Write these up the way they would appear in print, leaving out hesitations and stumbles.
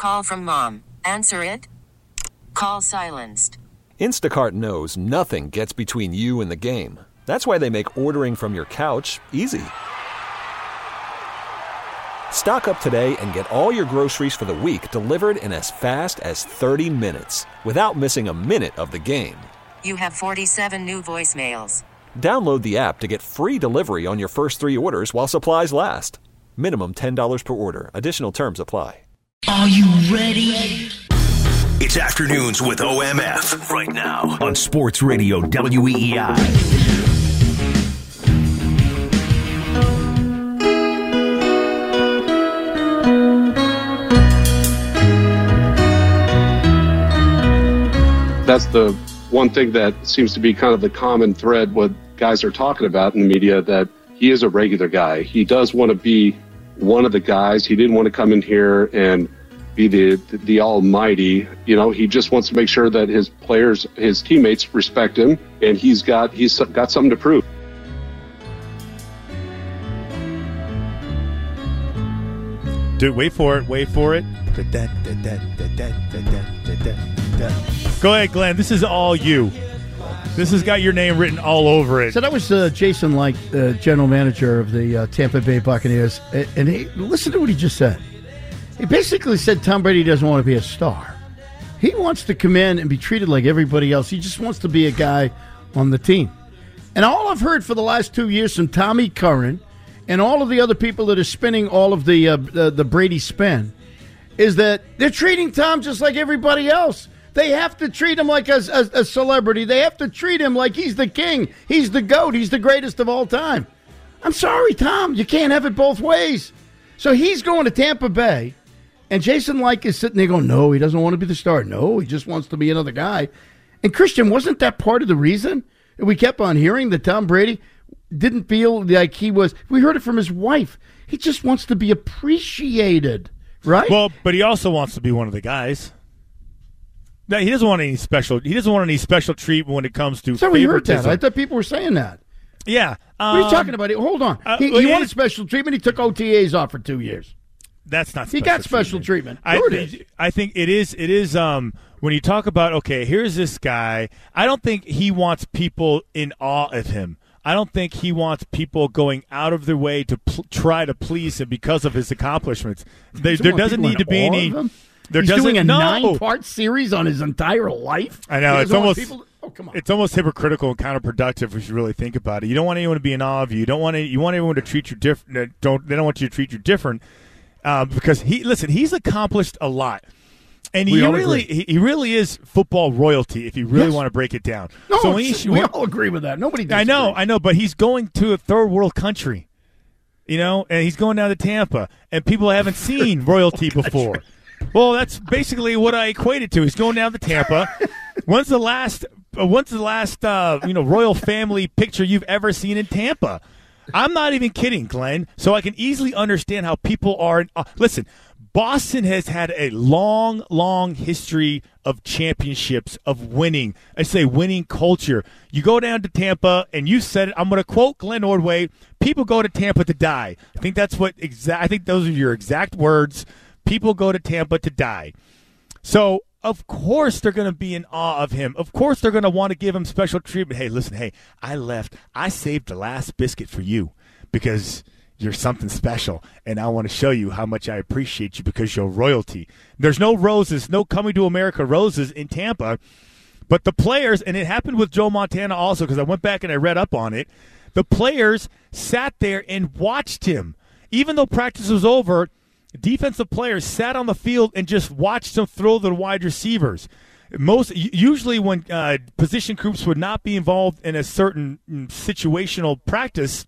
call from mom. Answer it. Call silenced. Instacart knows nothing gets between you and the game. That's why they make ordering from your couch easy. Stock up today and get all your groceries for the week delivered in as fast as 30 minutes without missing a minute of the game. You have 47 new voicemails. Download the app to get free delivery on your first 3 orders while supplies last. Minimum $10 per order. Additional terms apply. Are you ready? It's Afternoons with OMF right now on Sports Radio WEEI. That's the one thing that seems to be kind of the common thread what guys are talking about in the media, that he is a regular guy. He does want to be one of the guys. He didn't want to come in here and be the almighty. You know, he just wants to make sure that his players, his teammates respect him, and he's got something to prove. Dude, wait for it. Go ahead, Glenn. This is all you. This has got your name written all over it. So that was Jason Licht, general manager of the Tampa Bay Buccaneers. And listen to what he just said. He basically said Tom Brady doesn't want to be a star. He wants to come in and be treated like everybody else. He just wants to be a guy on the team. And all I've heard for the last 2 years from Tommy Curran and all of the other people that are spinning all of the Brady spin is that they're treating Tom just like everybody else. They have to treat him like a celebrity. They have to treat him like he's the king. He's the GOAT. He's the greatest of all time. I'm sorry, Tom. You can't have it both ways. So he's going to Tampa Bay, and Jason Licht is sitting there going, no, he doesn't want to be the star. No, he just wants to be another guy. And, Christian, wasn't that part of the reason we kept on hearing that Tom Brady didn't feel like he was – we heard it from his wife. He just wants to be appreciated, right? Well, but he also wants to be one of the guys. No, he doesn't want any special. He doesn't want any special treatment when it comes to so favoritism. We heard that. I thought people were saying that. Yeah. What are you talking about? Hold on. He wanted special treatment. He took OTAs off for 2 years. That's not. He got special treatment. I think it is. It is. When you talk about, okay, here's this guy. I don't think he wants people in awe of him. I don't think he wants people going out of their way to try to please him because of his accomplishments. There doesn't need to be any. He's doing a 9-part series on his entire life. I know it's almost. It's almost hypocritical and counterproductive if you really think about it. You don't want anyone to be in awe of you. You want everyone to treat you different. They don't want you to treat you different because he's accomplished a lot, and he really is football royalty. If you really want to break it down, we all agree with that. Nobody disagrees. I know, but he's going to a third world country, and he's going down to Tampa, and people haven't seen royalty before. Well, that's basically what I equate it to. He's going down to Tampa. When's the last royal family picture you've ever seen in Tampa? I'm not even kidding, Glenn. So I can easily understand how people are. Listen, Boston has had a long, long history of championships, of winning. I say winning culture. You go down to Tampa, and you said it. I'm going to quote Glenn Ordway. People go to Tampa to die. I think that's I think those are your exact words. People go to Tampa to die. So, of course, they're going to be in awe of him. Of course, they're going to want to give him special treatment. Hey, listen, I saved the last biscuit for you because you're something special, and I want to show you how much I appreciate you because you're royalty. There's no roses, no coming to America roses in Tampa, but the players, and it happened with Joe Montana also because I went back and I read up on it, the players sat there and watched him. Even though practice was over, defensive players sat on the field and just watched him throw the wide receivers. Usually when position groups would not be involved in a certain situational practice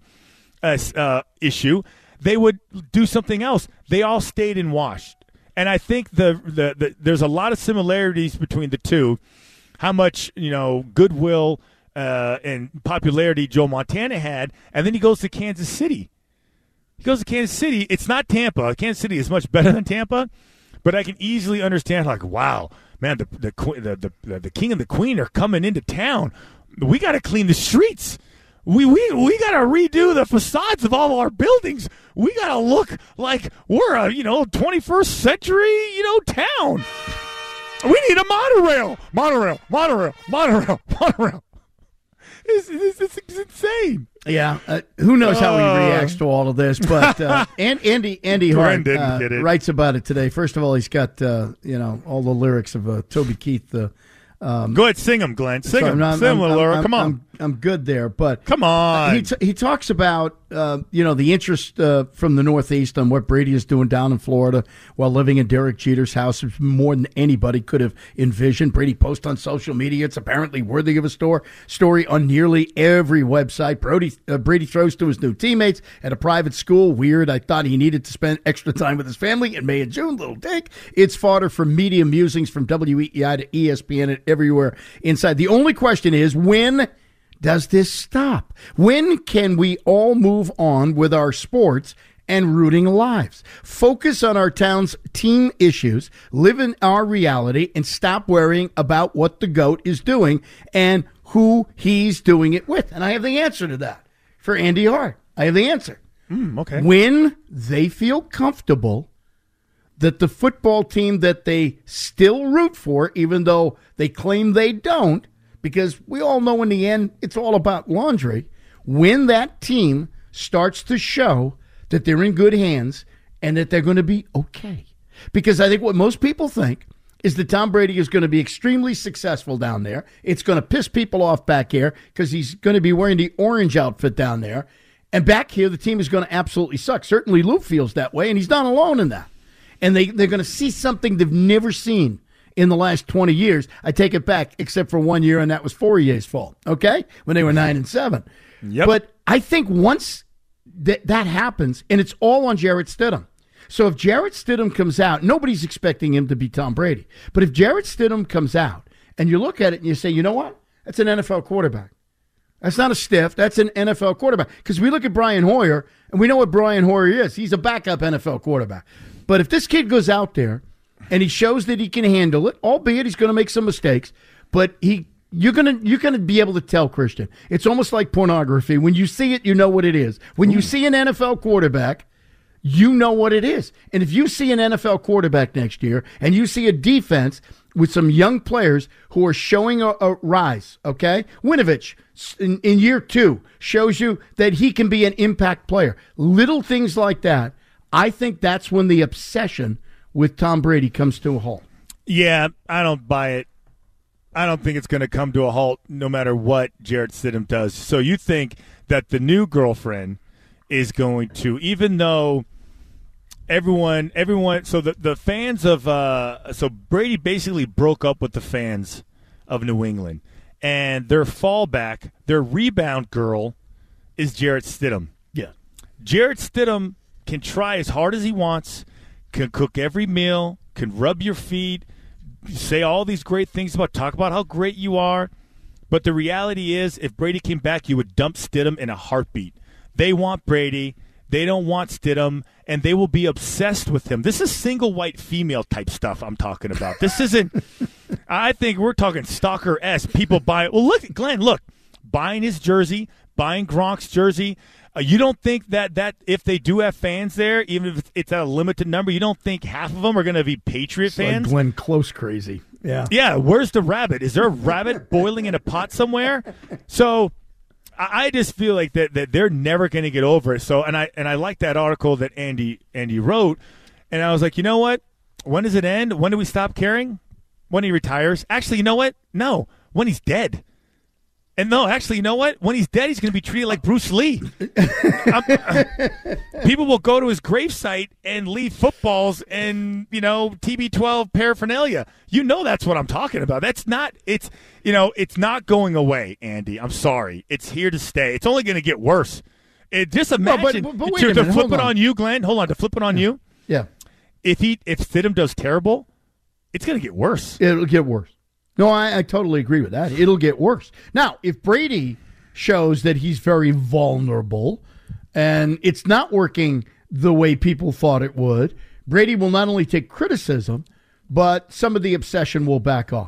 issue, they would do something else. They all stayed and watched. And I think there's a lot of similarities between the two. How much goodwill and popularity Joe Montana had, and then he goes to Kansas City. It's not Tampa. Kansas City is much better than Tampa, but I can easily understand. Like, wow, man, the king and the queen are coming into town. We got to clean the streets. We got to redo the facades of all our buildings. We got to look like we're a 21st century town. We need a monorail. It's insane. Yeah, who knows how he reacts to all of this? But Andy Hart writes about it today. First of all, he's got all the lyrics of Toby Keith. Go ahead, sing them, Glenn. Sing them, Laura. Come on. I'm good there, but come on. He talks about the interest from the Northeast on what Brady is doing down in Florida while living in Derek Jeter's house is more than anybody could have envisioned. Brady posts on social media. It's apparently worthy of a story on nearly every website. Brady throws to his new teammates at a private school. Weird. I thought he needed to spend extra time with his family in May and June. Little dick. It's fodder for media musings from WEEI to ESPN and everywhere inside. The only question is, when does this stop? When can we all move on with our sports and rooting lives? Focus on our town's team issues, live in our reality, and stop worrying about what the GOAT is doing and who he's doing it with. And I have the answer to that for Andy Hart. I have the answer. Okay. When they feel comfortable that the football team that they still root for, even though they claim they don't, because we all know in the end it's all about laundry, when that team starts to show that they're in good hands and that they're going to be okay. Because I think what most people think is that Tom Brady is going to be extremely successful down there. It's going to piss people off back here because he's going to be wearing the orange outfit down there. And back here, the team is going to absolutely suck. Certainly Lou feels that way, and he's not alone in that. And they're going to see something they've never seen in the last 20 years. I take it back, except for 1 year, and that was Fourier's fault, okay? When they were 9-7. Yep. But I think once that happens, and it's all on Jarrett Stidham. So if Jarrett Stidham comes out, nobody's expecting him to be Tom Brady. But if Jarrett Stidham comes out, and you look at it and you say, you know what? That's an NFL quarterback. That's not a stiff. That's an NFL quarterback. Because we look at Brian Hoyer, and we know what Brian Hoyer is. He's a backup NFL quarterback. But if this kid goes out there and he shows that he can handle it, albeit he's going to make some mistakes, but you're gonna be able to tell, Christian. It's almost like pornography. When you see it, you know what it is. When you see an NFL quarterback, you know what it is. And if you see an NFL quarterback next year and you see a defense with some young players who are showing a rise, okay? Winovich, in year 2, shows you that he can be an impact player. Little things like that. I think that's when the obsession with Tom Brady comes to a halt. Yeah, I don't buy it. I don't think it's going to come to a halt no matter what Jarrett Stidham does. So you think that the new girlfriend is going to, even though everyone, so the fans of, so Brady basically broke up with the fans of New England, and their fallback, their rebound girl is Jarrett Stidham. Yeah. Jarrett Stidham can try as hard as he wants, can cook every meal, can rub your feet, say all these great things talk about how great you are. But the reality is, if Brady came back, you would dump Stidham in a heartbeat. They want Brady. They don't want Stidham, and they will be obsessed with him. This is single white female type stuff I'm talking about. This isn't – I think we're talking stalker-esque. People buy – well, look, Glenn, buying his jersey, buying Gronk's jersey – you don't think that if they do have fans there, even if it's at a limited number, you don't think half of them are going to be Patriot fans? Like Glenn Close crazy. Yeah. Yeah, where's the rabbit? Is there a rabbit boiling in a pot somewhere? So I just feel like that they're never going to get over it. So and I like that article that Andy wrote, and I was like, you know what? When does it end? When do we stop caring? When he retires? Actually, you know what? No, when he's dead. And no, actually, you know what? When he's dead, he's going to be treated like Bruce Lee. People will go to his gravesite and leave footballs and, TB12 paraphernalia. You know that's what I'm talking about. It's not going away, Andy. I'm sorry. It's here to stay. It's only going to get worse. Just imagine but wait a minute, to flip it on you, Glenn. Hold on, to flip it on you. Yeah. If Stidham does terrible, it's going to get worse. It'll get worse. No, I totally agree with that. It'll get worse. Now, if Brady shows that he's very vulnerable and it's not working the way people thought it would, Brady will not only take criticism, but some of the obsession will back off.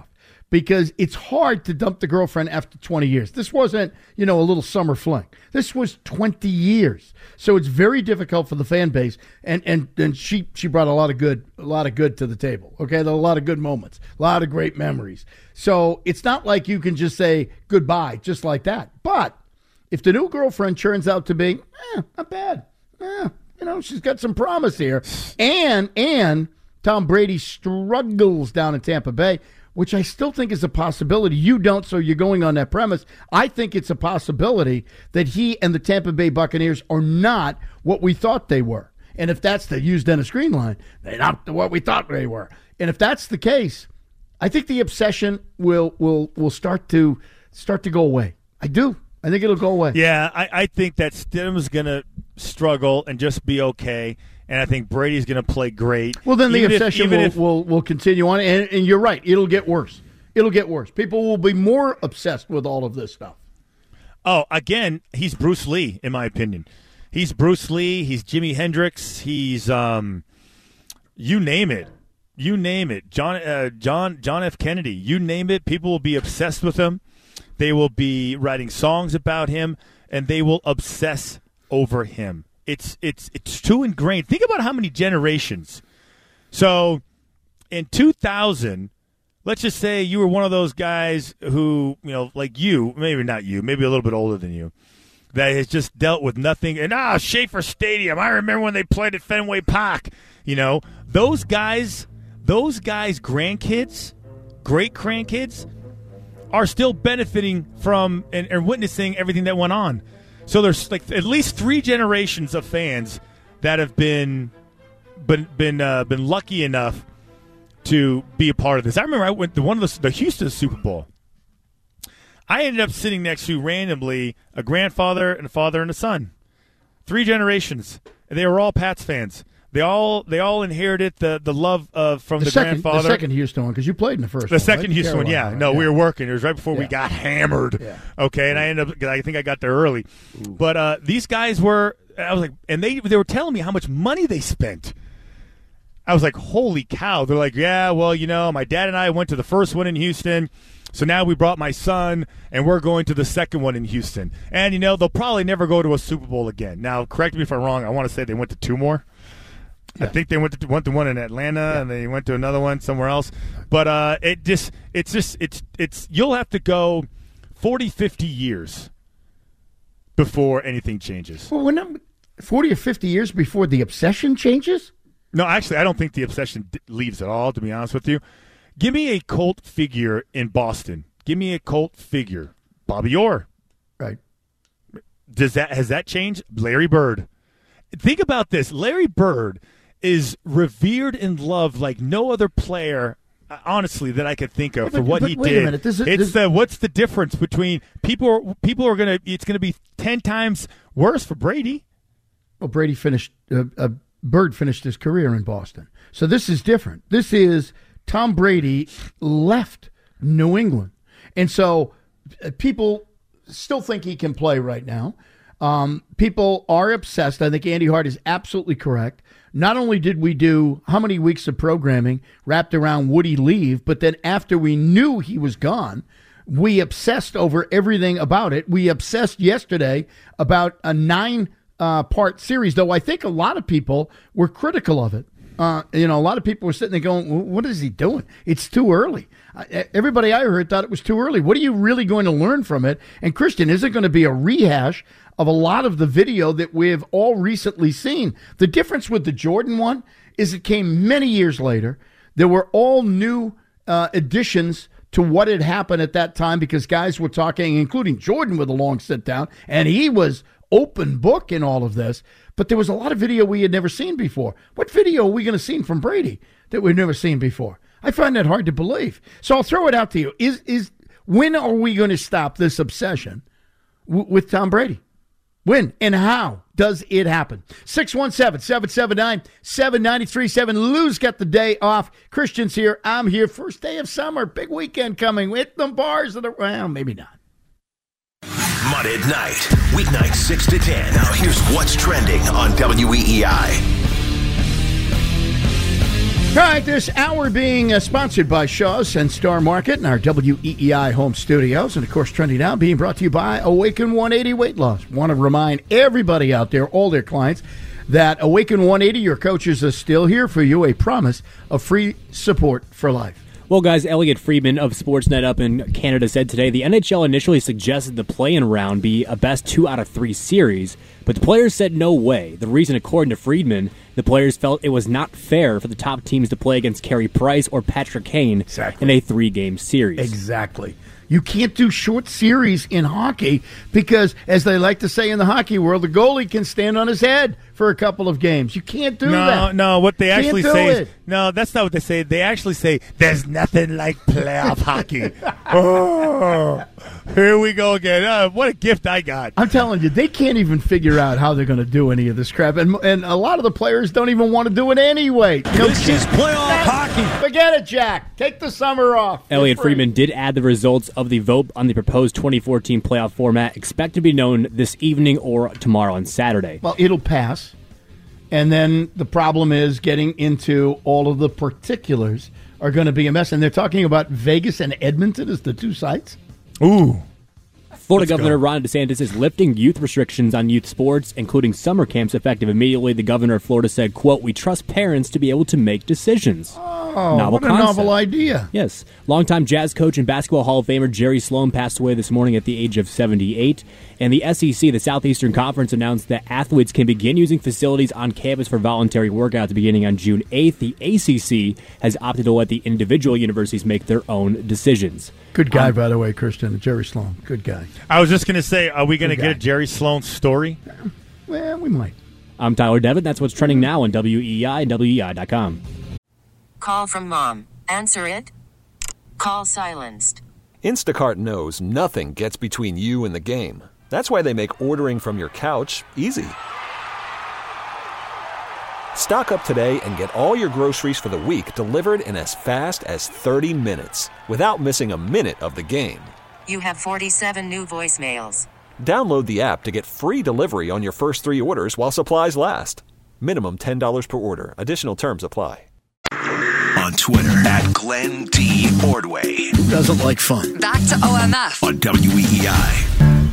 because it's hard to dump the girlfriend after 20 years. This wasn't, a little summer fling. This was 20 years. So it's very difficult for the fan base. And she brought a lot of good to the table. Okay, there were a lot of good moments, a lot of great memories. So it's not like you can just say goodbye just like that. But if the new girlfriend turns out to be not bad, she's got some promise here, and Tom Brady struggles down in Tampa Bay, which I still think is a possibility. You don't, so you're going on that premise. I think it's a possibility that he and the Tampa Bay Buccaneers are not what we thought they were. And if that's the use Dennis Green line, they're not what we thought they were. And if that's the case, I think the obsession will start to go away. I do. I think it'll go away. Yeah, I think that Stidham's going to struggle and just be okay. And I think Brady's going to play great. Well, then the obsession will continue on. And you're right. It'll get worse. It'll get worse. People will be more obsessed with all of this stuff. Oh, again, he's Bruce Lee, in my opinion. He's Bruce Lee. He's Jimi Hendrix. He's, you name it. You name it. John F. Kennedy. You name it. People will be obsessed with him. They will be writing songs about him, and they will obsess over him. It's too ingrained. Think about how many generations. So in 2000, let's just say you were one of those guys who, like you, maybe not you, maybe a little bit older than you, that has just dealt with nothing. And Schaefer Stadium, I remember when they played at Fenway Park. Those guys' grandkids, great grandkids, are still benefiting from and witnessing everything that went on. So there's like at least 3 generations of fans that have been lucky enough to be a part of this. I remember I went to one of the Houston Super Bowl. I ended up sitting next to randomly a grandfather and a father and a son. 3 generations. They were all Pats fans. They all inherited the love from the grandfather. The second Houston one, because you played in the first one. The second Houston one, yeah. No, we were working. It was right before we got hammered. Yeah. Okay, and I think I got there early. Ooh. But these guys were, I was like, and they were telling me how much money they spent. I was like, holy cow. They're like, yeah, well, my dad and I went to the first one in Houston. So now we brought my son, and we're going to the second one in Houston. And, they'll probably never go to a Super Bowl again. Now, correct me if I'm wrong. I want to say they went to 2 more. Yeah. I think they went to one in Atlanta, and they went to another one somewhere else. But it's you'll have to go 40, 50 years before anything changes. Well, 40 or 50 years before the obsession changes? No, actually, I don't think the obsession leaves at all, to be honest with you. Give me a cult figure in Boston. Give me a cult figure. Bobby Orr. Right. Has that changed? Larry Bird. Think about this. Larry Bird is revered and loved like no other player, honestly, that I could think of for what he did. Wait a minute. What's the difference between people are going to – it's going to be 10 times worse for Brady. Well, Brady Bird finished his career in Boston. So this is different. This is Tom Brady left New England. And so people still think he can play right now. People are obsessed. I think Andy Hart is absolutely correct. Not only did we do how many weeks of programming wrapped around would he leave, but then after we knew he was gone, we obsessed over everything about it. We obsessed yesterday about a 9-part series, though I think a lot of people were critical of it. A lot of people were sitting there going, what is he doing? It's too early. Everybody I heard thought it was too early. What are you really going to learn from it? And Christian, is it going to be a rehash of a lot of the video that we've all recently seen? The difference with the Jordan one is it came many years later. There were all new additions to what had happened at that time because guys were talking, including Jordan with a long sit down, and he was open book in all of this. But there was a lot of video we had never seen before. What video are we going to see from Brady that we've never seen before? I find that hard to believe. So I'll throw it out to you. When are we going to stop this obsession with Tom Brady? When and how does it happen? 617-779-7937. Lou's got the day off. Christian's here. I'm here. First day of summer. Big weekend coming. Hit the bars. Well, maybe not. Mud at Night. Weeknights 6 to 10. Now here's what's trending on WEEI. All right, this hour being sponsored by Shaw's and Star Market and our WEEI home studios. And, of course, trending now being brought to you by Awaken 180 Weight Loss. Want to remind everybody out there, all their clients, that Awaken 180, your coaches are still here for you, a promise of free support for life. Well, guys, Elliot Friedman of Sportsnet up in Canada said today the NHL initially suggested the play-in round be a best 2 out of 3 series, but the players said no way. The reason, according to Friedman, the players felt it was not fair for the top teams to play against Carey Price or Patrick Kane in a 3-game series. Exactly. You can't do short series in hockey because, as they like to say in the hockey world, the goalie can stand on his head for a couple of games. You can't do that. No, what they actually say is, no, that's not what they say. They actually say there's nothing like playoff hockey. Oh, here we go again. What a gift I got. I'm telling you, they can't even figure out how they're going to do any of this crap. And a lot of the players don't even want to do it anyway. This is playoff hockey. Forget it, Jack. Take the summer off. Elliot Friedman did add the results of the vote on the proposed 2014 playoff format, expected to be known this evening or tomorrow on Saturday. Well, it'll pass. And then the problem is getting into all of the particulars are going to be a mess. And they're talking about Vegas and Edmonton as the 2 sites. Ooh. Florida Governor Ron DeSantis is lifting youth restrictions on youth sports, including summer camps, effective immediately. The governor of Florida said, quote, "We trust parents to be able to make decisions." Oh, what a novel idea. Yes. Longtime jazz coach and basketball Hall of Famer Jerry Sloan passed away this morning at the age of 78. And the SEC, the Southeastern Conference, announced that athletes can begin using facilities on campus for voluntary workouts beginning on June 8th. The ACC has opted to let the individual universities make their own decisions. Good guy, by the way, Christian. Jerry Sloan. Good guy. I was just going to say, are we going to get a Jerry Sloan story? Well, we might. I'm Tyler Devitt. That's what's trending now on WEEI and WEEI.com. Call from mom. Answer it. Call silenced. Instacart knows nothing gets between you and the game. That's why they make ordering from your couch easy. Stock up today and get all your groceries for the week delivered in as fast as 30 minutes without missing a minute of the game. You have 47 new voicemails. Download the app to get free delivery on your first 3 orders while supplies last. Minimum $10 per order. Additional terms apply. On Twitter at Glenn D. Ordway. Who doesn't like fun? Back to OMF. On WEEI.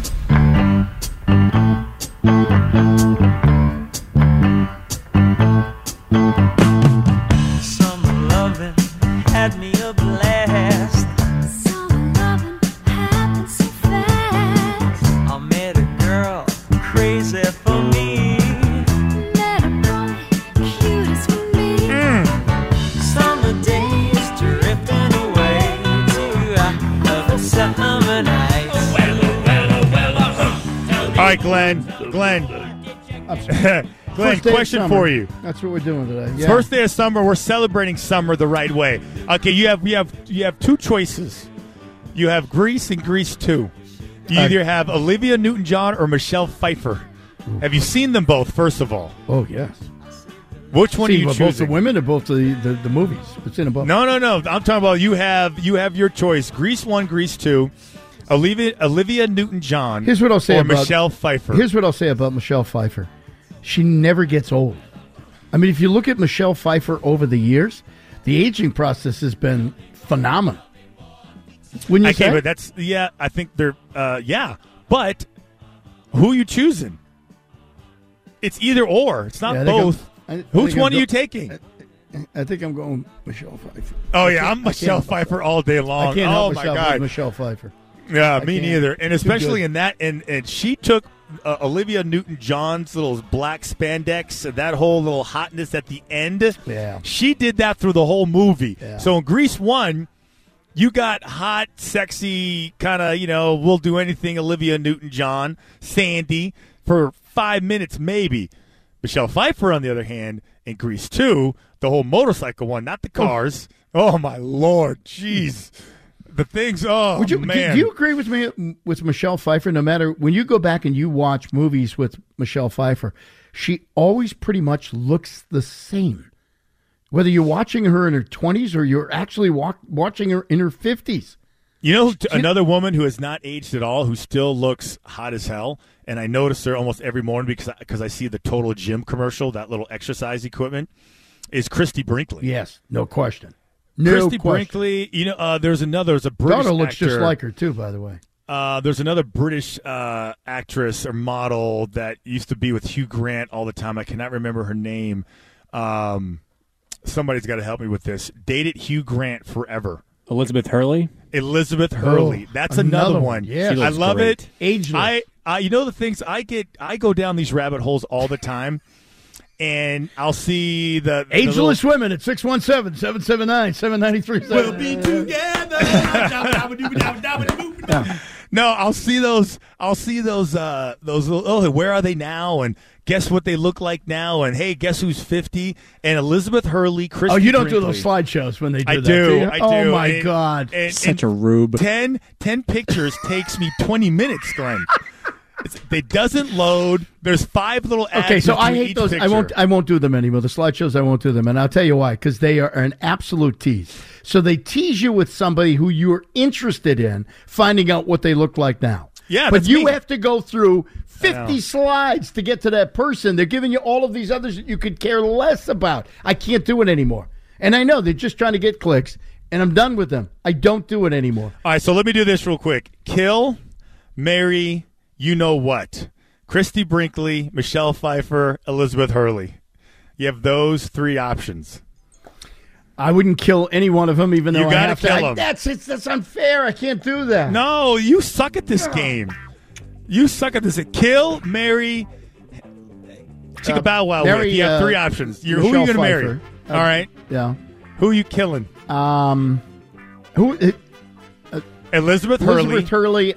Summer loving had me a blast. Summer loving happened so fast. I met a girl crazy for me. Met a boy cute as for me. Summer days drifting away to other summer nights. All right, Glenn, question for you. That's what we're doing today. Yeah. First day of summer, we're celebrating summer the right way. Okay, you have 2 choices. You have Grease and Grease 2. You either have Olivia Newton-John or Michelle Pfeiffer. Have you seen them both, first of all? Oh, yes. Which one are you choosing? Both the women or both the movies? It's in a both. No. I'm talking about you have your choice. Grease 1, Grease 2. Olivia Newton-John. Here's what I'll say about Michelle Pfeiffer. Here's what I'll say about Michelle Pfeiffer. She never gets old. I mean, if you look at Michelle Pfeiffer over the years, the aging process has been phenomenal. Wouldn't you say? But I think they're, But who are you choosing? It's either or. It's not both. Which one are you taking? I think I'm going Michelle Pfeiffer. Oh, yeah, I'm Michelle Pfeiffer all day long. I can't help my myself God. with Michelle Pfeiffer. Yeah, me neither. And especially in that, and she took Olivia Newton-John's little black spandex and that whole little hotness at the end. Yeah. She did that through the whole movie. Yeah. So in Grease 1, you got hot, sexy, kind of, we'll do anything Olivia Newton-John, Sandy, for 5 minutes maybe. Michelle Pfeiffer, on the other hand, in Grease 2, the whole motorcycle one, not the cars. Oh, my Lord. Jeez. The things, man. Do you agree with me with Michelle Pfeiffer? No matter, when you go back and you watch movies with Michelle Pfeiffer, she always pretty much looks the same. Whether you're watching her in her 20s or you're actually watching her in her 50s. Another woman who has not aged at all, who still looks hot as hell, and I notice her almost every morning because I see the Total Gym commercial, that little exercise equipment, is Christy Brinkley. Yes, no question. Christy Brinkley. There's a British daughter looks actor. just like her too, by the way. There's another British actress or model that used to be with Hugh Grant all the time. I cannot remember her name. Somebody's got to help me with this. Dated Hugh Grant forever. Elizabeth Hurley? Elizabeth Hurley. That's another one. Yeah, I love it. Ageless. The things I go down these rabbit holes all the time, and I'll see the Ageless women at 617-779-7937. We'll be together. No, I'll see those. Oh, where are they now? And guess what they look like now? And hey, guess who's 50? And Elizabeth Hurley, Christy. Oh, you don't Brinkley. do those slideshows when they do I that. do. You? I do. Oh my God! Such a rube. 10 pictures takes me 20 minutes, Glenn. It doesn't load. There's 5 little ads. Okay, so I hate each those. Picture. I won't do them anymore. The slideshows, I won't do them, and I'll tell you why. Because they are an absolute tease. So they tease you with somebody who you're interested in finding out what they look like now. Yeah, but that's you me. have to go through 50 slides to get to that person. They're giving you all of these others that you could care less about. I can't do it anymore. And I know they're just trying to get clicks, and I'm done with them. I don't do it anymore. All right, so let me do this real quick. Kill, marry, you know what? Christy Brinkley, Michelle Pfeiffer, Elizabeth Hurley. You have those 3 options. I wouldn't kill any one of them, even though You I gotta have to. kill 'em. That's unfair. I can't do that. No, you suck at this game. You suck at this. Kill, marry, Chicka Bow Wow marry, with. You have 3 options. Who are you Michelle going to marry? Pfeiffer. All right. Yeah. Who are you killing? Who? Elizabeth Hurley. Elizabeth Hurley.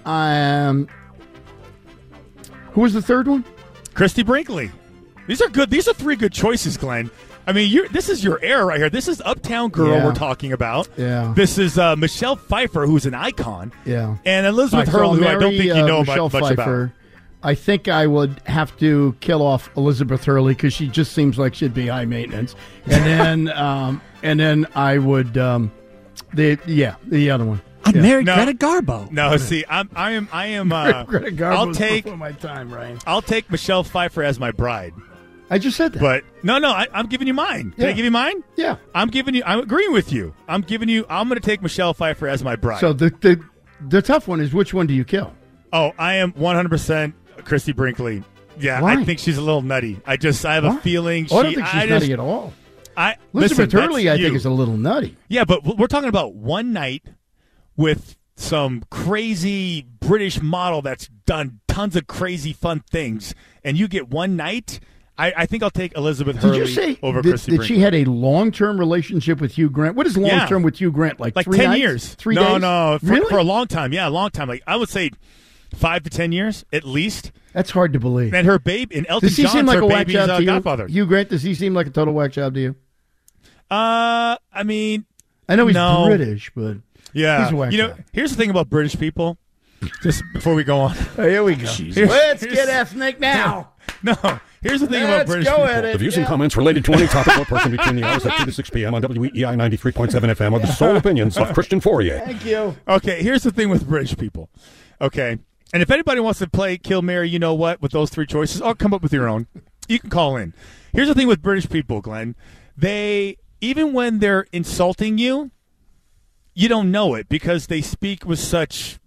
Who was the third one? Christy Brinkley. These are good. These are 3 good choices, Glenn. I mean, this is your era right here. This is Uptown Girl Yeah. we're talking about. Yeah. This is Michelle Pfeiffer, who's an icon. Yeah. And Elizabeth All right, so Hurley, who I I'll don't think marry, you know Michelle much Pfeiffer. about. I think I would have to kill off Elizabeth Hurley because she just seems like she'd be high maintenance. And then I would the other one. I'd marry No. Greta Garbo. No, see, I am. Greta Garbo I'll was take. before my time, Ryan. I'll take Michelle Pfeiffer as my bride. I just said that. But no, I'm giving you mine. Can I Yeah. give you mine? Yeah. I'm agreeing with you. I'm going to take Michelle Pfeiffer as my bride. So the tough one is, which one do you kill? Oh, I am 100% Christy Brinkley. Yeah, Why? I think she's a little nutty. I have a feeling I don't think she's nutty at all. listen, Elizabeth Hurley, that's I think, you. is a little nutty. Yeah, but we're talking about one night with some crazy British model that's done tons of crazy fun things, and you get one night. I think I'll take Elizabeth Did Hurley you say over that, Christy that Brinkley. she had a long-term relationship with Hugh Grant? What is long-term with Hugh Grant? Like 3 10 nights? years. 3 days? No, Really? for a long time. Yeah, a long time. Like I would say 5 to 10 years at least. That's hard to believe. And her babe, and Elton Does he John's seem like her a whack baby's job to you? godfather. Hugh Grant, does he seem like a total whack job to you? I mean, I know he's no. British, but Yeah. he's a whack job. Here's the thing about British people, just before we go on. Oh, here we go. Let's get ethnic now. No, here's the thing about Let's British go people. at it. The views and comments related to any topic or person between the hours of 2 to 6 p.m. on WEEI 93.7 FM are the sole opinions of Christian Fourier. Thank you. Okay, here's the thing with British people. Okay, and if anybody wants to play Kill, Marry, you know what, with those 3 choices, I'll come up with your own. You can call in. Here's the thing with British people, Glenn. They, even when they're insulting you, you don't know it because they speak with such,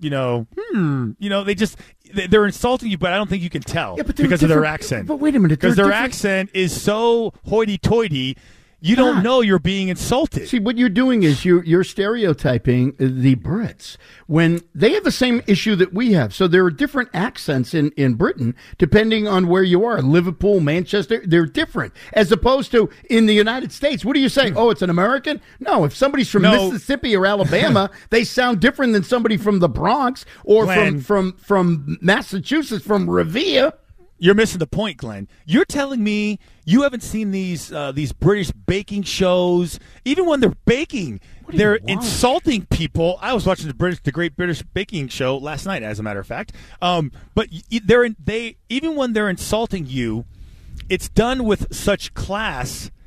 they're insulting you, but I don't think you can tell Yeah, but they're because of their different- accent. But wait a minute. Because they're their different- accent is so hoity-toity, you don't know you're being insulted. See, what you're doing is you're stereotyping the Brits when they have the same issue that we have. So there are different accents in Britain depending on where you are. Liverpool, Manchester, they're different. As opposed to in the United States, what are you saying? Oh, it's an American? No, if somebody's from No. Mississippi or Alabama, they sound different than somebody from the Bronx or Glenn. from Massachusetts, from Revere. You're missing the point, Glenn. You're telling me you haven't seen these British baking shows. Even when they're baking, they're insulting people. I was watching the Great British Baking Show last night, as a matter of fact. But even when they're insulting you, it's done with such class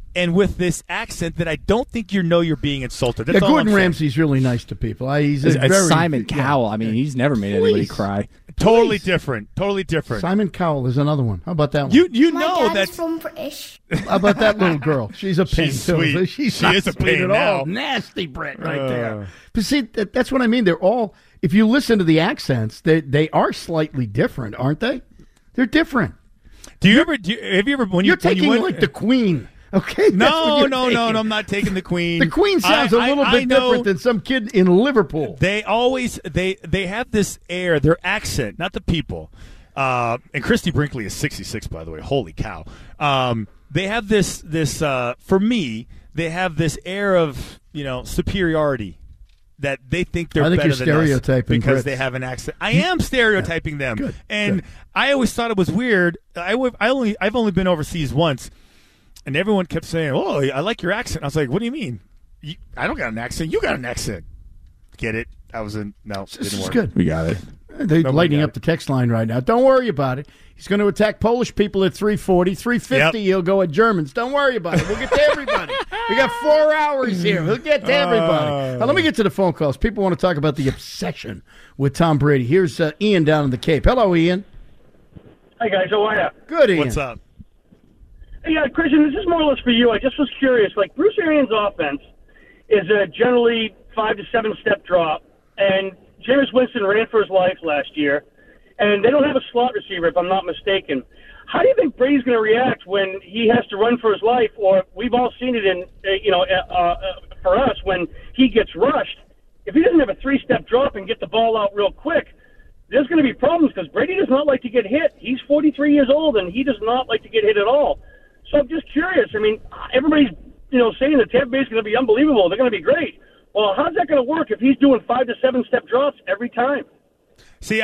and with this accent that I don't think you're being insulted. That's all Gordon I'm saying. Ramsay's really nice to people. He's It's very Simon Cowell. I mean, he's never made anybody cry. Totally different. Totally different. Simon Cowell is another one. How about that one? You know that's from British. How about that little girl? She's a pain. She's too. sweet. She's She not is a sweet pain at now. all. Nasty Brit right there. But see, that's what I mean. They're all. If you listen to the accents, they are slightly different, aren't they? They're different. have you ever when You're when taking you went, like the Queen. Okay. That's what No, you're no, taking. I'm not taking the Queen. The Queen sounds a little bit different than some kid in Liverpool. They always they have this air, their accent, not the people. And Christy Brinkley is 66, by the way. Holy cow! They have this for me. They have this air of superiority that they think they're I think better you're than stereotyping us because Brits. they have an accent. I am stereotyping them, Good, and good. I always thought it was weird. I've only been overseas once. And everyone kept saying, "Oh, I like your accent." I was like, "What do you mean? I don't got an accent. You got an accent." Get it? I was in. No, This didn't is work. good. We got it. They're lighting up the text line right now. Don't worry about it. He's going to attack Polish people at 3:40. 3:50, He'll go at Germans. Don't worry about it. We'll get to everybody. We got 4 hours here. We'll get to everybody. Now, let me get to the phone calls. People want to talk about the obsession with Tom Brady. Here's Ian down in the Cape. Hello, Ian. Hi, guys. How are you? Good, Ian. What's up? Hey, Christian, this is more or less for you. I just was curious. Like, Bruce Arians' offense is a generally 5 to 7 step drop, and Jameis Winston ran for his life last year, and they don't have a slot receiver, if I'm not mistaken. How do you think Brady's going to react when he has to run for his life? Or we've all seen it in, for us when he gets rushed. If he doesn't have a 3-step drop and get the ball out real quick, there's going to be problems because Brady does not like to get hit. He's 43 years old, and he does not like to get hit at all. So I'm just curious. I mean, everybody's, saying that Tampa Bay is going to be unbelievable. They're going to be great. Well, how's that going to work if he's doing 5 to 7 step drops every time? See,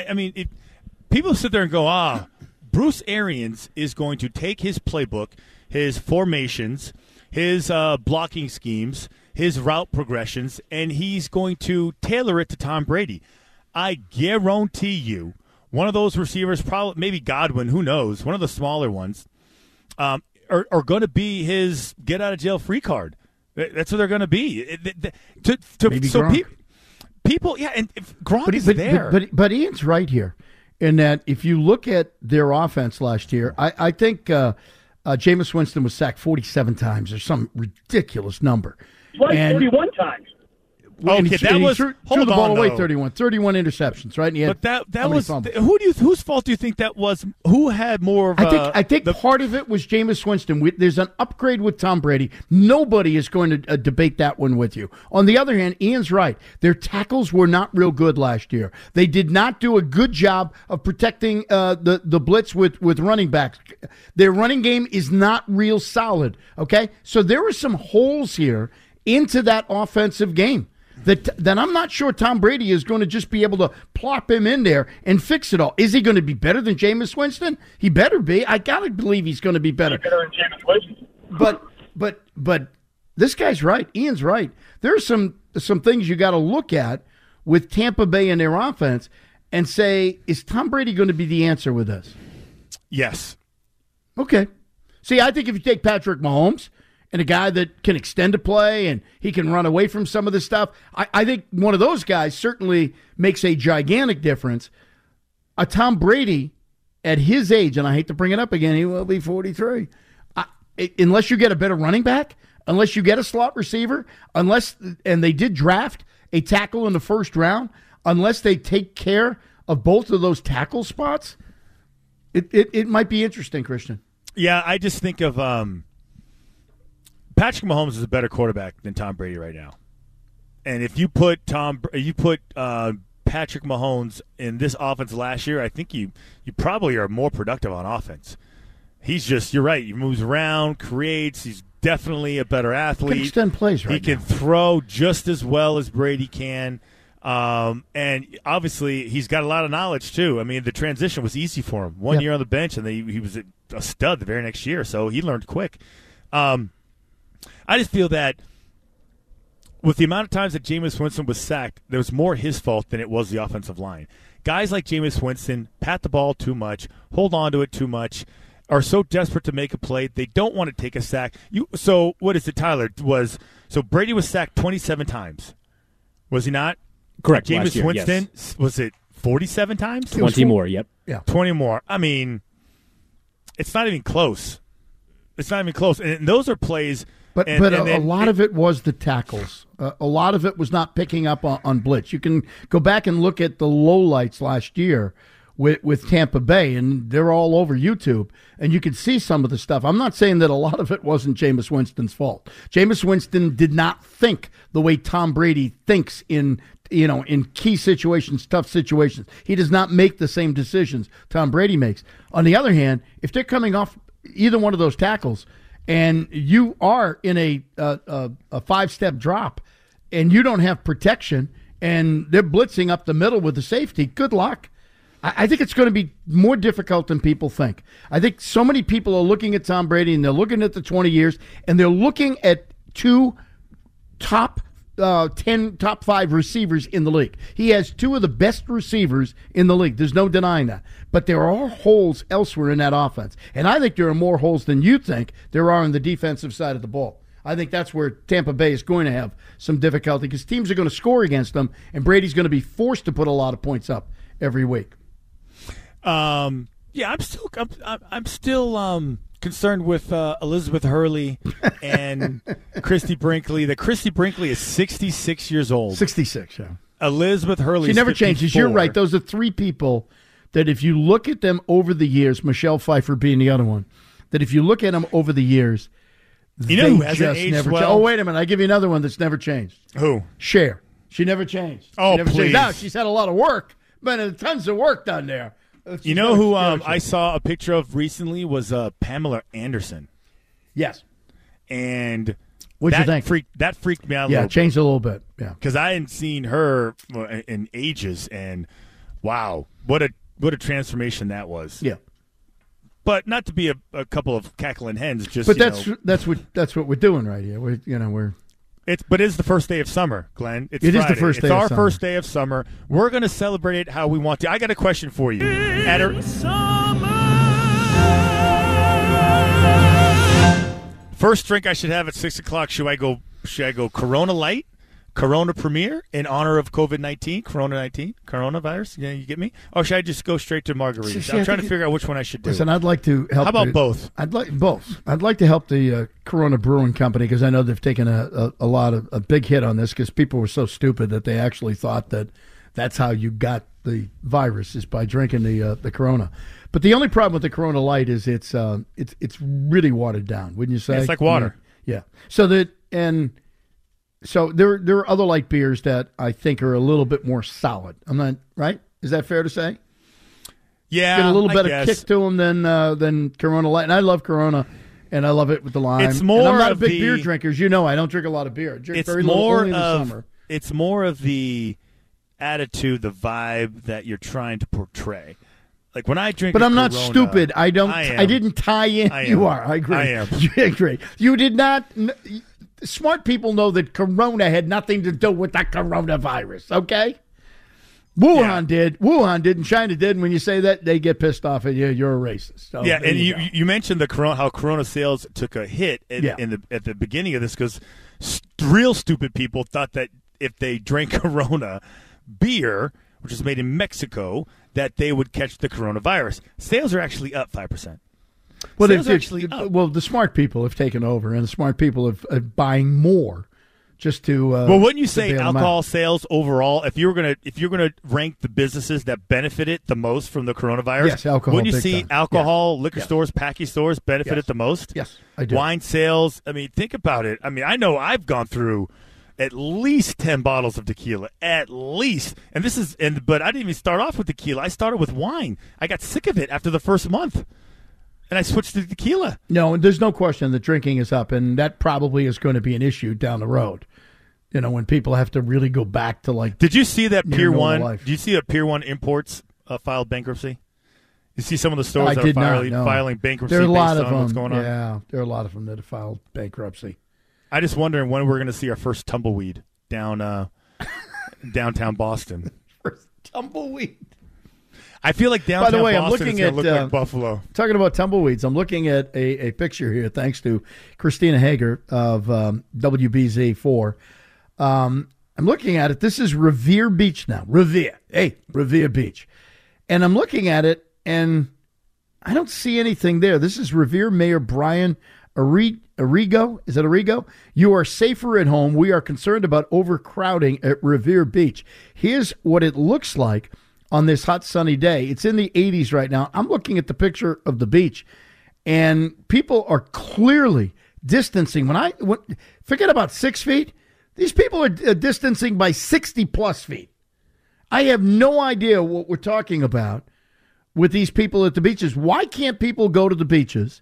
people sit there and go, Bruce Arians is going to take his playbook, his formations, his blocking schemes, his route progressions, and he's going to tailor it to Tom Brady. I guarantee you, one of those receivers, probably maybe Godwin, who knows, one of the smaller ones, are going to be his get-out-of-jail-free card. That's what they're going to be. Maybe Gronk. People, yeah, and if Gronk is there. But Ian's right here in that if you look at their offense last year, I think Jameis Winston was sacked 47 times or some ridiculous number. Twice, 31 times. And Okay, he that was threw hold the ball on, away though. 31 interceptions, right? And he had But that how many was fumbles? whose fault do you think that was? Who had more of? I think part of it was Jameis Winston. There's an upgrade with Tom Brady. Nobody is going to debate that one with you. On the other hand, Ian's right. Their tackles were not real good last year. They did not do a good job of protecting the blitz with running backs. Their running game is not real solid. Okay, so there were some holes here into that offensive game. That I'm not sure Tom Brady is going to just be able to plop him in there and fix it all. Is he going to be better than Jameis Winston? He better be. I got to believe he's going to be better. Better than Jameis Winston. But this guy's right. Ian's right. There are some things you got to look at with Tampa Bay and their offense and say, is Tom Brady going to be the answer with this? Yes. Okay. See, I think if you take Patrick Mahomes and a guy that can extend a play and he can run away from some of this stuff, I think one of those guys certainly makes a gigantic difference. A Tom Brady at his age, and I hate to bring it up again, he will be 43. Unless you get a better running back, unless you get a slot receiver, and they did draft a tackle in the first round, unless they take care of both of those tackle spots, it might be interesting, Christian. Yeah, I just think of Patrick Mahomes is a better quarterback than Tom Brady right now. And if you put Patrick Mahomes in this offense last year, I think you probably are more productive on offense. He's just, you're right, he moves around, creates, he's definitely a better athlete. He can extend plays right He can throw just as well as Brady can. And obviously he's got a lot of knowledge too. I mean, the transition was easy for him. One year on the bench, and he was a stud the very next year, so he learned quick. I just feel that with the amount of times that Jameis Winston was sacked, there was more his fault than it was the offensive line. Guys like Jameis Winston pat the ball too much, hold on to it too much, are so desperate to make a play, they don't want to take a sack. So what is it, Tyler? So Brady was sacked 27 times. Was he not? Correct. Jameis year, Winston, yes. was it 47 times? 20 more, yep. Yeah. 20 more. I mean, it's not even close. It's not even close. And those are plays. But a lot of it was the tackles. A lot of it was not picking up on blitz. You can go back and look at the lowlights last year with Tampa Bay, and they're all over YouTube, and you can see some of the stuff. I'm not saying that a lot of it wasn't Jameis Winston's fault. Jameis Winston did not think the way Tom Brady thinks in key situations, tough situations. He does not make the same decisions Tom Brady makes. On the other hand, if they're coming off either one of those tackles and you are in a 5-step drop and you don't have protection and they're blitzing up the middle with the safety, good luck. I think it's going to be more difficult than people think. I think so many people are looking at Tom Brady and they're looking at the 20 years and they're looking at two top 10, top 5 receivers in the league. He has 2 of the best receivers in the league. There's no denying that. But there are holes elsewhere in that offense. And I think there are more holes than you think there are on the defensive side of the ball. I think that's where Tampa Bay is going to have some difficulty because teams are going to score against them and Brady's going to be forced to put a lot of points up every week. I'm still concerned with Elizabeth Hurley and Christy Brinkley. That Christy Brinkley is 66 years old. 66, yeah. Elizabeth Hurley. She never changes. You're right. Those are 3 people that if you look at them over the years, Michelle Pfeiffer being the other one, that if you look at them over the years, you know who hasn't aged never well? Oh, wait a minute. I give you another one that's never changed. Who? Cher. She never changed. Oh, she never please. changed. Now, she's had a lot of work, but tons of work done there. You know who I saw a picture of recently was Pamela Anderson. Yes. And what'd you think? That freaked me out a Yeah, little changed a little bit. Yeah. Because I hadn't seen her in ages, and wow, what a transformation that was. Yeah. But not to be a couple of cackling hens, just. But that's what we're doing right here. We're. But it's the first day of summer, Glenn. It is the first day of summer. It's our first day of summer. We're going to celebrate it how we want to. I got a question for you. First drink I should have at 6 o'clock. Should I go Corona Light, Corona Premier in honor of COVID-19, coronavirus? Yeah, you get me? Or should I just go straight to margaritas? I'm trying to figure out which one I should do. Listen, I'd like to help. How about both? I'd like both. I'd like to help the Corona Brewing Company because I know they've taken a big hit on this because people were so stupid that they actually thought that that's how you got the virus is by drinking the Corona. But the only problem with the Corona Light is it's really watered down, wouldn't you say? Yeah, it's like water. Yeah. So there are other light beers that I think are a little bit more solid. I'm not right. Is that fair to say? Yeah, get a little better kick to them than Corona Light, and I love Corona, and I love it with the lime. It's more. And I'm not a big beer drinker, as you know. I don't drink a lot of beer. I drink very little only in the summer. It's more of the attitude, the vibe that you're trying to portray. Like when I drink, but I'm Corona, not stupid. I didn't tie in. You are. I agree. I am. You agree. You did not. Smart people know that Corona had nothing to do with the coronavirus, okay? Wuhan did. Wuhan did, and China did. And when you say that, they get pissed off at you. You're a racist. So yeah, and you mentioned how Corona sales took a hit at the beginning of this because real stupid people thought that if they drank Corona beer, which is made in Mexico, that they would catch the coronavirus. Sales are actually up 5%. Well, the smart people have taken over, and the smart people are buying more just to. Well, wouldn't you say alcohol sales overall? If you're gonna rank the businesses that benefited the most from the coronavirus, yes, alcohol. Wouldn't you see time. alcohol, liquor stores, packy stores benefited the most? Yes, I do. Wine sales. I mean, think about it. I mean, I know I've gone through at least 10 bottles of tequila, at least. But I didn't even start off with tequila. I started with wine. I got sick of it after the first month. And I switched to tequila. No, there's no question that drinking is up, and that probably is going to be an issue down the road. You know, when people have to really go back to like. Did you see that Pier 1? Life. Did you see that Pier 1 Imports filed bankruptcy? You see some of the stores that are filing bankruptcy. There are a lot of them. What's going on? Yeah, there are a lot of them that have filed bankruptcy. I just wondering when we're going to see our first tumbleweed down downtown Boston. First tumbleweed. I feel like downtown By the way, Boston I'm looking is at going to look like Buffalo. Talking about tumbleweeds, I'm looking at a picture here, thanks to Christina Hager of WBZ4. I'm looking at it. This is Revere Beach now. Revere Beach. And I'm looking at it, and I don't see anything there. This is Revere Mayor Brian Arrigo. Is it Arrigo? You are safer at home. We are concerned about overcrowding at Revere Beach. Here's what it looks like on this hot, sunny day. It's in the 80s right now. I'm looking at the picture of the beach, and people are clearly distancing. Forget about 6 feet. These people are distancing by 60-plus feet. I have no idea what we're talking about with these people at the beaches. Why can't people go to the beaches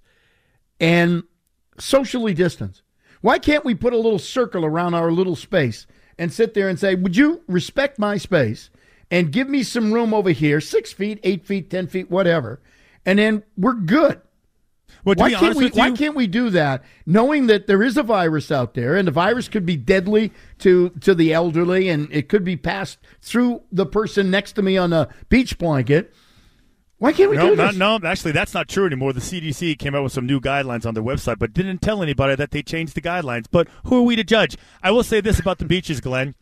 and socially distance? Why can't we put a little circle around our little space and sit there and say, would you respect my space and give me some room over here, 6 feet, 8 feet, 10 feet, whatever, and then we're good. Well, why can't we do that, knowing that there is a virus out there, and the virus could be deadly to the elderly, and it could be passed through the person next to me on a beach blanket? Why can't we do this? No, actually, that's not true anymore. The CDC came out with some new guidelines on their website, but didn't tell anybody that they changed the guidelines. But who are we to judge? I will say this about the beaches, Glenn.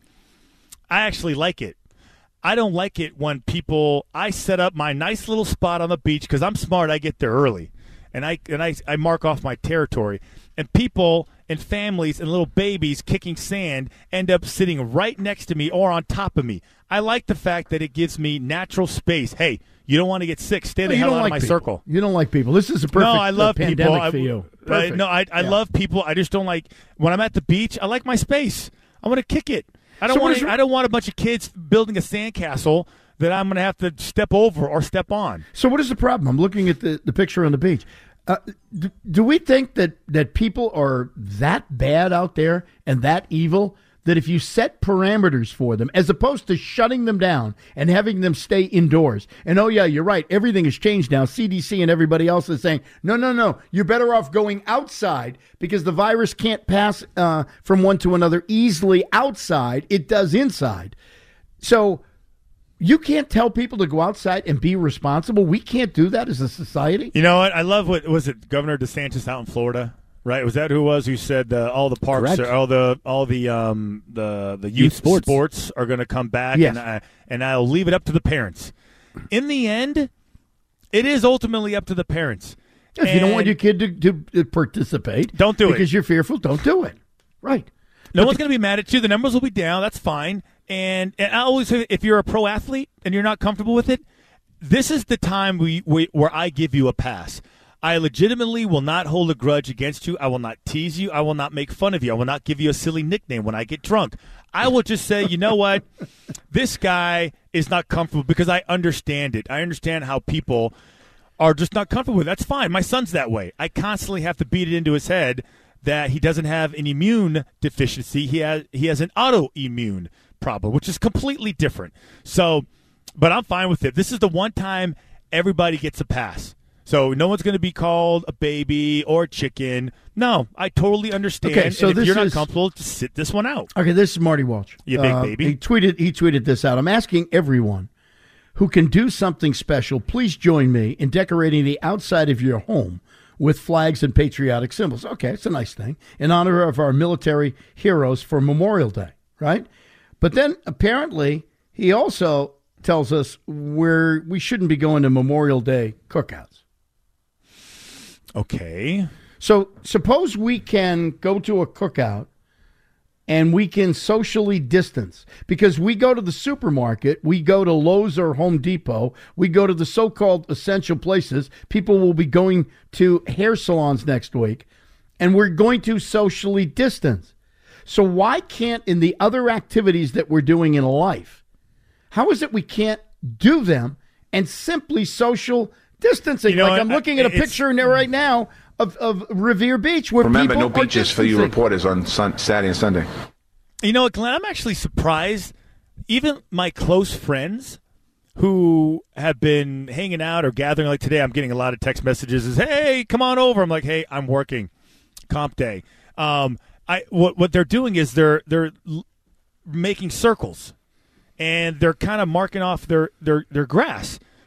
I actually like it. I don't like it when I set up my nice little spot on the beach because I'm smart. I get there early, and I mark off my territory. And people and families and little babies kicking sand end up sitting right next to me or on top of me. I like the fact that it gives me natural space. Hey, you don't want to get sick. Stay the hell out of my circle. You don't like people. This is a perfect I love pandemic people. for you. I love people. I just don't like when I'm at the beach. I like my space. I want to kick it. I don't want a bunch of kids building a sandcastle that I'm going to have to step over or step on. So what is the problem? I'm looking at the picture on the beach. Do we think that people are that bad out there and that evil that if you set parameters for them, as opposed to shutting them down and having them stay indoors, and oh yeah, you're right, everything has changed now. CDC and everybody else is saying, no, you're better off going outside because the virus can't pass from one to another easily outside. It does inside. So you can't tell people to go outside and be responsible. We can't do that as a society. You know what? I love was it Governor DeSantis out in Florida? Right? Was that who it was who said all the parks, all the youth sports are going to come back, yes. and I'll leave it up to the parents. In the end, it is ultimately up to the parents. If you don't want your kid to participate, don't do it because you're fearful. Don't do it. Right? No one's going to be mad at you. The numbers will be down. That's fine. And I always say, if you're a pro athlete and you're not comfortable with it, this is the time where I give you a pass. I legitimately will not hold a grudge against you. I will not tease you. I will not make fun of you. I will not give you a silly nickname when I get drunk. I will just say, you know what? This guy is not comfortable because I understand it. I understand how people are just not comfortable with it. That's fine. My son's that way. I constantly have to beat it into his head that he doesn't have an immune deficiency. He has an autoimmune problem, which is completely different. So, but I'm fine with it. This is the one time everybody gets a pass. So no one's going to be called a baby or a chicken. No, I totally understand. Okay, so and if you're not comfortable, just sit this one out. Okay, this is Marty Walsh. You big baby. He tweeted this out. I'm asking everyone who can do something special, please join me in decorating the outside of your home with flags and patriotic symbols. Okay, it's a nice thing. In honor of our military heroes for Memorial Day, right? But then apparently he also tells us we shouldn't be going to Memorial Day cookouts. Okay. So suppose we can go to a cookout and we can socially distance because we go to the supermarket, we go to Lowe's or Home Depot, we go to the so-called essential places. People will be going to hair salons next week, and we're going to socially distance. So why can't, in the other activities that we're doing in life, how is it we can't do them and simply social distancing? I'm looking at a picture in there right now of Revere Beach where remember people no beaches for you reporters on Saturday and Sunday. You know what, Glenn? I'm actually surprised. Even my close friends who have been hanging out or gathering, like today, I'm getting a lot of text messages. Is hey, come on over. I'm like, hey, I'm working. Comp day. What they're doing is they're making circles, and they're kind of marking off their grass.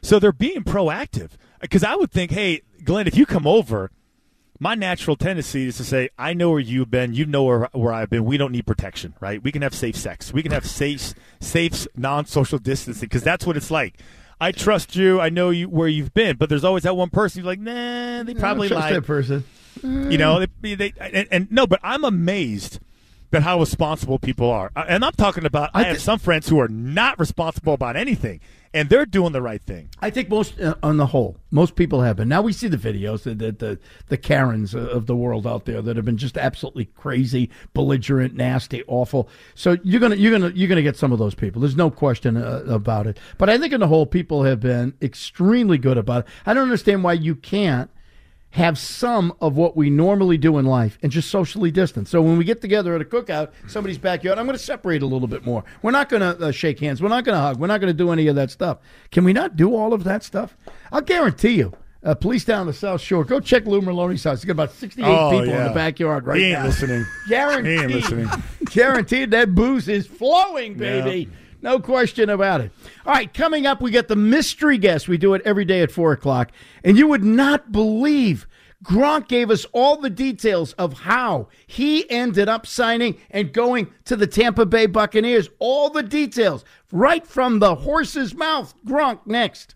So they're being proactive. Because I would think, hey, Glenn, if you come over, my natural tendency is to say, I know where you've been. You know where I've been. We don't need protection, right? We can have safe sex. We can have safe non-social distancing because that's what it's like. I trust you. I know you where you've been. But there's always that one person who's like, nah, they probably lied. I don't trust that person. You know, no, but I'm amazed at how responsible people are. And I'm talking about I have some friends who are not responsible about anything, and they're doing the right thing. I think most, on the whole, most people have been. Now we see the videos, the Karens of the world out there that have been just absolutely crazy, belligerent, nasty, awful. So you're gonna get some of those people. There's no question about it. But I think on the whole, people have been extremely good about it. I don't understand why you can't have some of what we normally do in life and just socially distance. So when we get together at a cookout, somebody's backyard, I'm going to separate a little bit more. We're not going to shake hands. We're not going to hug. We're not going to do any of that stuff. Can we not do all of that stuff? I'll guarantee you, police down the South Shore, go check Lou Maloney's house. He's got about 68 people in the backyard right now. He ain't listening. Guaranteed. He ain't listening. Guaranteed that booze is flowing, baby. Yeah. No question about it. All right, coming up, we got the mystery guest. We do it every day at 4 o'clock. And you would not believe Gronk gave us all the details of how he ended up signing and going to the Tampa Bay Buccaneers. All the details right from the horse's mouth. Gronk next.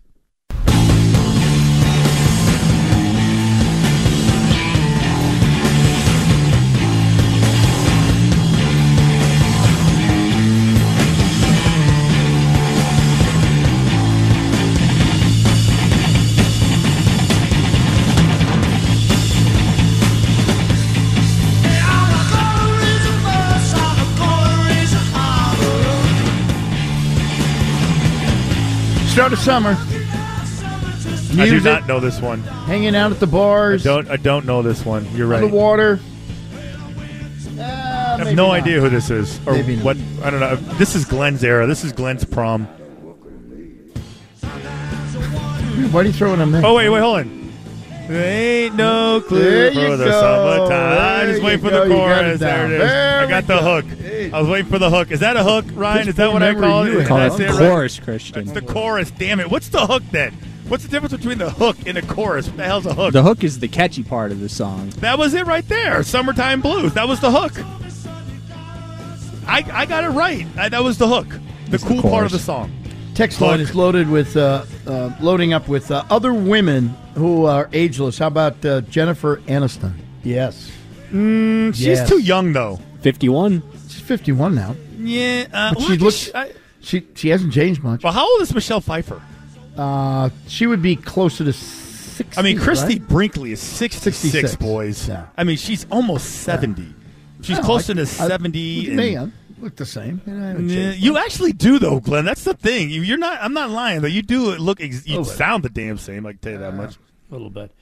Start of summer. Music, I do not know this one. Hanging out at the bars. I don't know this one. You're right. On the water. I have no idea who this is or what. I don't know. This is Glenn's era. This is Glenn's prom. Why are you throwing them in? Oh wait, hold on. There ain't no clue for the summertime. Just wait for the chorus. There it is. I got the hook. I was waiting for the hook. Is that a hook, Ryan? Is that what I call it? That's the chorus, Christian. That's the chorus. Damn it. What's the hook then? What's the difference between the hook and the chorus? What the hell's a hook? The hook is the catchy part of the song. That was it right there. Summertime Blues. That was the hook. I got it right. That was the hook. The cool part of the song. Text line is loaded with loading up with other women who are ageless. How about Jennifer Aniston? Yes. She's too young though. 51. She's 51 now. Yeah, but she looks. She hasn't changed much. Well, how old is Michelle Pfeiffer? She would be closer to 60. I mean, Christy right? Brinkley is 66, boys. Yeah. I mean, she's almost 70. Yeah. She's closer to 70. Look at me, I look the same. You actually do, though, Glenn. That's the thing. You're not. I'm not lying, though. You do look. You sound the damn same. I can tell you that much. A little bit.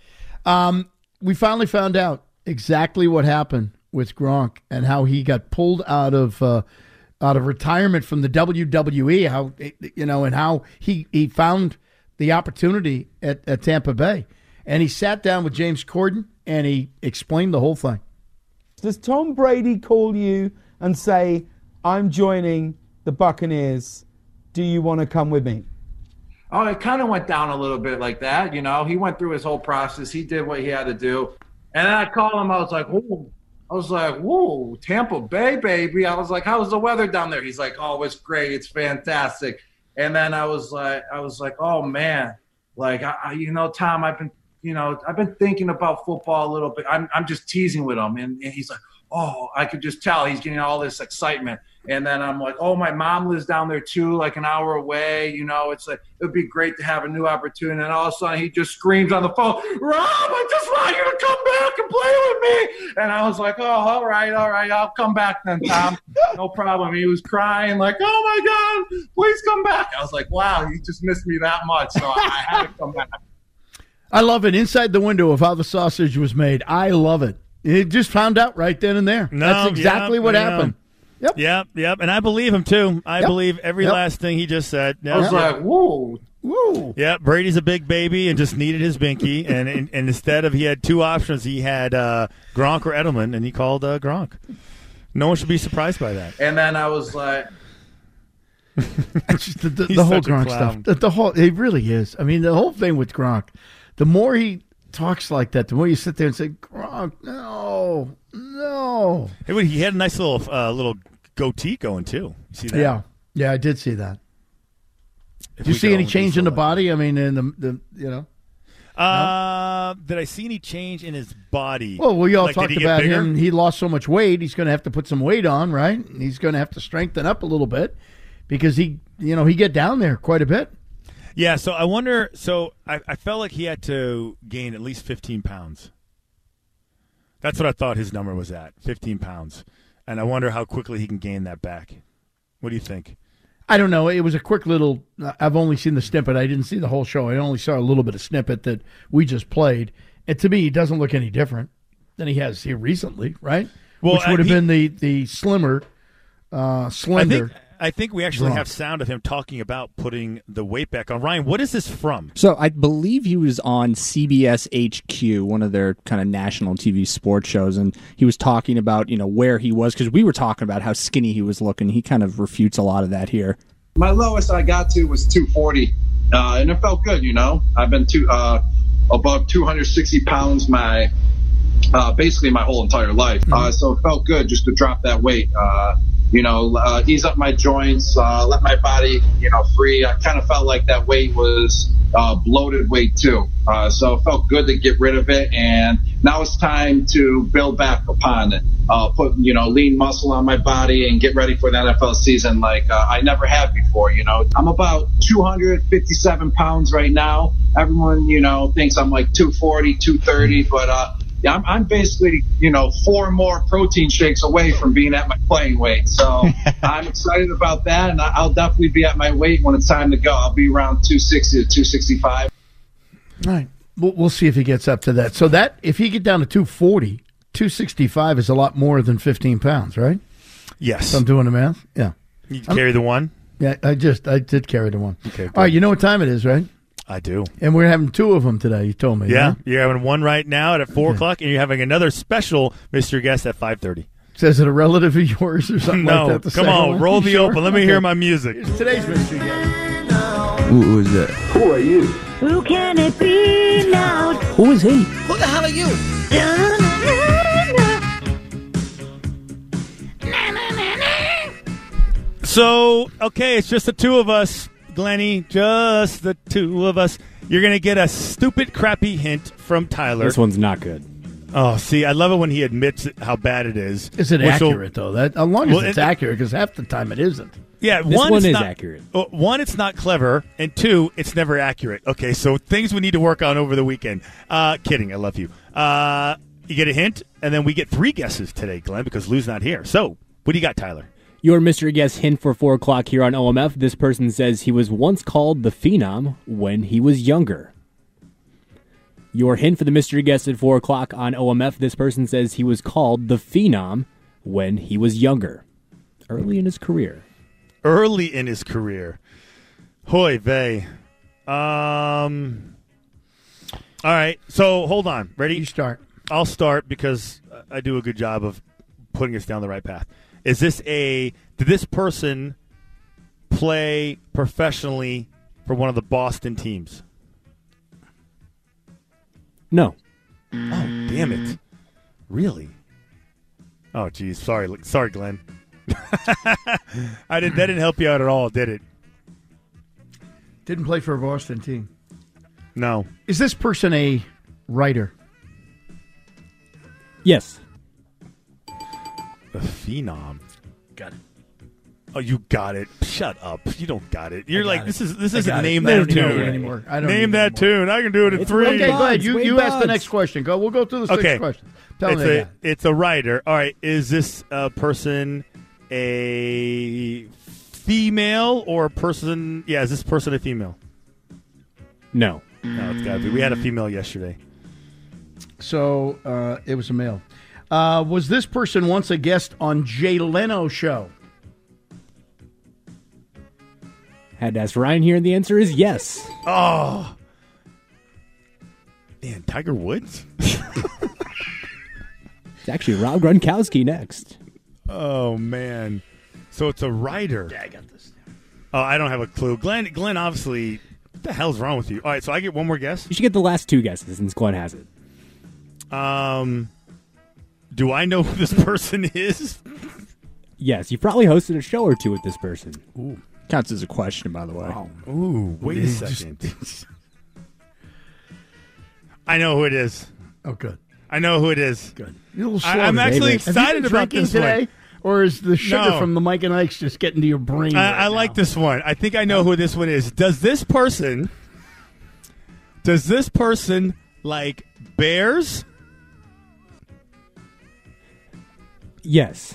We finally found out exactly what happened with Gronk and how he got pulled out of retirement from the WWE. How and how he found the opportunity at Tampa Bay, and he sat down with James Corden and he explained the whole thing. Does Tom Brady call you and say, I'm joining the Buccaneers. Do you want to come with me? Oh, it kind of went down a little bit like that. He went through his whole process. He did what he had to do. And then I called him. I was like, whoa, Tampa Bay, baby. I was like, how's the weather down there? He's like, oh, it's great. It's fantastic. And then I was like, oh, man. Like, Tom, I've been thinking about football a little bit. I'm just teasing with him. And he's like, oh, I could just tell he's getting all this excitement. And then I'm like, oh, my mom lives down there too, like an hour away. It's like, it would be great to have a new opportunity. And all of a sudden he just screams on the phone, Rob, I just want you to come back and play with me. And I was like, oh, all right. I'll come back then, Tom. No problem. He was crying like, oh, my God, please come back. I was like, wow, he just missed me that much. So I had to come back. I love it. Inside the window of how the sausage was made. I love it. It just found out right then and there. That's exactly what happened. Yep. And I believe him, too. I believe every last thing he just said. Yep. I was like, whoa. Yeah, Brady's a big baby and just needed his binky. and instead of he had two options, he had Gronk or Edelman, and he called Gronk. No one should be surprised by that. And then I was like, It's just the He's whole such a Gronk clown. stuff. The whole it really is. I mean, the whole thing with Gronk. The more he talks like that, the more you sit there and say, Gronk, no. Hey, wait, he had a nice little goatee going too. You see that? Yeah, I did see that. If Did you we see could any only change be in the so body? I mean, in the no? Did I see any change in his body? Well, we all Like, did talked he get about bigger? him. He lost so much weight. He's going to have to put some weight on, right? He's going to have to strengthen up a little bit because he get down there quite a bit. Yeah, so I wonder. So I felt like he had to gain at least 15 pounds. That's what I thought his number was at, 15 pounds. And I wonder how quickly he can gain that back. What do you think? I don't know. It was a quick little. I've only seen the snippet. I didn't see the whole show. I only saw a little bit of snippet that we just played. And to me, he doesn't look any different than he has here recently, right? Well, which would have been the slimmer, slender. I think we actually Gronk. have sound of him talking about putting the weight back on. Ryan, what is this from? So I believe he was on CBS HQ, one of their kind of national TV sports shows, and he was talking about where he was because we were talking about how skinny he was looking. He kind of refutes a lot of that here. My lowest I got to was 240, and it felt good. I've been above 260 pounds basically my whole entire life, so it felt good just to drop that weight. Ease up my joints, let my body, free. I kind of felt like that weight was bloated weight too. So it felt good to get rid of it. And now it's time to build back upon it. Put, lean muscle on my body and get ready for the NFL season like I never have before. I'm about 257 pounds right now. Everyone, thinks I'm like 240, 230, but I'm basically, 4 more protein shakes away from being at my playing weight. So I'm excited about that, and I'll definitely be at my weight when it's time to go. I'll be around 260 to 265. All right. We'll see if he gets up to that. So that if he get down to 240, 265 is a lot more than 15 pounds, right? Yes. So I'm doing the math? Yeah. You carry the one? Yeah, I did carry the one. Okay. Good. All right, you know what time it is, right? I do. And we're having 2 of them today, you told me. Yeah, huh? you're having one right now at 4 o'clock, and you're having another special Mystery Guest at 5:30. Says it a relative of yours or something No, like that? come on, roll the open. Let me hear my music. Here's today's mystery guest. Who is that? Who are you? Who can it be now? Who is he? Who the hell are you? So, okay, it's just the two of us, Glenny, just the two of us. You're going to get a stupid, crappy hint from Tyler. This one's not good. Oh, see, I love it when he admits how bad it is. Is it accurate, though? That as long as it's it- accurate, because half the time it isn't. Yeah, This one one it's is not, accurate. One, it's not clever, and 2, it's never accurate. Okay, so things we need to work on over the weekend. Kidding, I love you. You get a hint, and then we get 3 guesses today, Glenn, because Lou's not here. So, what do you got, Tyler? Your mystery guest hint for 4 o'clock here on OMF. This person says he was once called the Phenom when he was younger. Your hint for the mystery guest at 4 o'clock on OMF. This person says he was called the Phenom when he was younger, early in his career. Early in his career. Hoy vey. All right, so hold on. Ready? You start. I'll start because I do a good job of putting us down the right path. Is this did this person play professionally for one of the Boston teams? No. Oh, damn it. Really? Oh, geez. Sorry, Glenn. That didn't help you out at all, did it? Didn't play for a Boston team. No. Is this person a writer? Yes. The Phenom. Got it. Oh, you got it. Shut up. You don't got it. You're like, it. this I isn't got name it. I that don't even know tune it anymore. I don't name even that anymore. tune. I can do it in It's 3. Wade Okay, go ahead. Boggs, You Wade ask the Boggs. next question. Go. We'll go through the Okay. sixth question. Tell me. It's a writer. All right. Is this person a female or a person? Yeah, is this person a female? No. No, it's got to be. We had a female yesterday. So it was a male. Was this person once a guest on Jay Leno's show? Had to ask Ryan here, and the answer is yes. Oh. Man, Tiger Woods? It's actually Rob Gronkowski next. Oh, man. So it's a writer. Yeah, I got this. Oh, I don't have a clue. Glenn, obviously, what the hell's wrong with you? All right, so I get one more guess? You should get the last 2 guesses since Glenn has it. Do I know who this person is? Yes, you probably hosted a show or 2 with this person. Ooh. Counts as a question, by the way. Wow. Ooh, wait a second. I know who it is. Oh, good. I know who it is. Good. You're a little slow I'm today, actually Dave. excited Have you been about drinking this today? one. Or is the sugar No. from the Mike and Ike's just getting to your brain? I like this one. I think I know who this one is. Does this person like bears? Yes.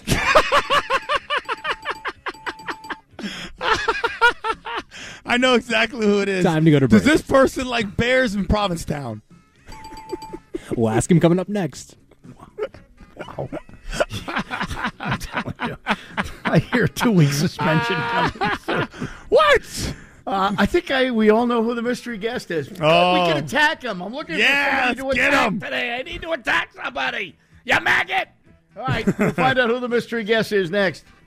I know exactly who it is. Time to go to break. Does this person like bears in Provincetown? We'll ask him coming up next. Wow. I'm telling you. I hear 2-week suspension coming soon. What? I think we all know who the mystery guest is. Oh. We can attack him. I'm looking for somebody to get attack him. today. I need to attack somebody. You maggot. All right, we'll find out who the mystery guest is next.